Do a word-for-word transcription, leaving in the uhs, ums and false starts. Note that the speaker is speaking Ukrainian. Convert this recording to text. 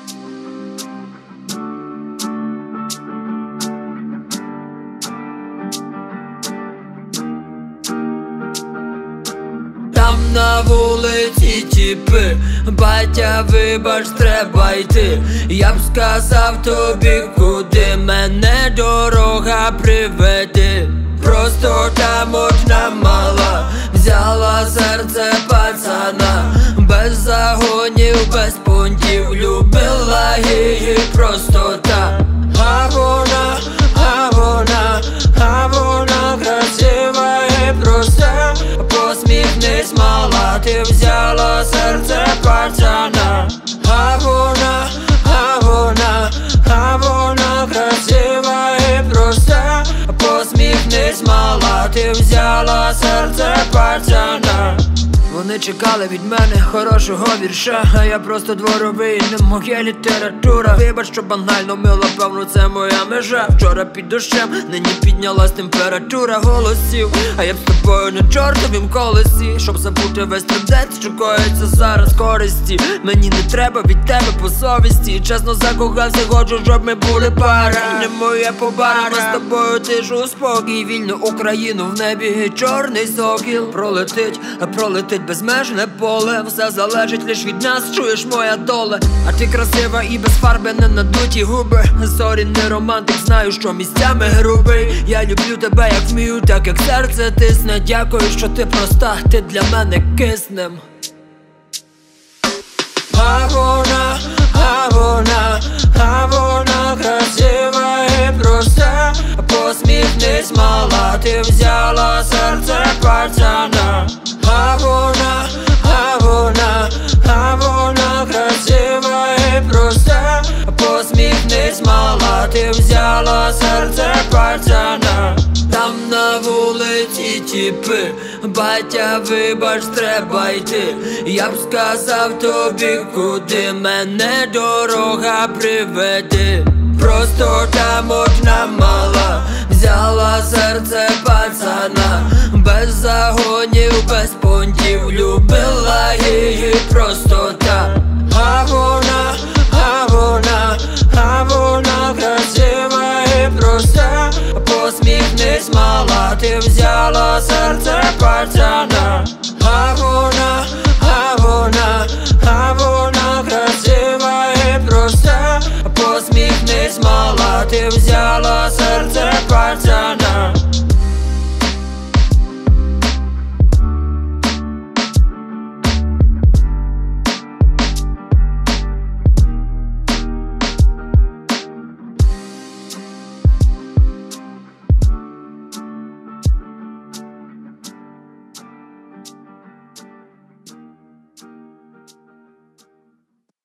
Там на вулиці тіпи, батя, вибач, треба йти. Я б сказав тобі, куди мене дорога приведе. Просто там одна мала взяла серце пацана, без загонів, без понтів, любила її просто так. А вона, а вона, а вона красива і проста. Посміхнись, мала, ти взяла серце пацана. А вона, а вона, а вона красива і проста. Посміхнись, мала, ти взяла серце пацана. Вони чекали від мене хорошого вірша, а я просто дворовий, не моя література. Вибач, що банально мила, певно, це моя межа. Вчора під дощем, нині піднялась температура голосів. А я б з тобою на чортовім колесі, щоб забути весь трендець, що коїться зараз користі. Мені не треба від тебе по совісті. Чесно закохався, хочу, щоб ми були пара. Не моє побара, ми з тобою тишу спокій. Вільну Україну в небі чорний сокіл. Пролетить, а пролетить безмежне поле. Все залежить лиш від нас, чуєш, моя доля. А ти красива і без фарби, не надуті губи. Сорі, не романтик, знаю, що місцями грубий. Я люблю тебе, як вмію, так як серце тисне. Дякую, що ти проста, ти для мене киснем. А вона, а вона, а вона красива і проста. Посміхнись, мала, ти взяла серце пацана. А вона, а вона, а вона красива і проста. Посміхнись, мала, ти взяла серце пацана. Там на вулиці тіпи, батя, вибач, треба йти. Я б сказав тобі, куди мене дорога приведе. Просто там одна мала взяла серце пацана, без загонів, без понтів, любила її просто так. А вона, а вона, а вона красива і проста. Посміхнись, мала, ти взяла серце пацана. А вона, а вона, а вона красива і проста. Посміхнись, мала, ти взяла серце пацана.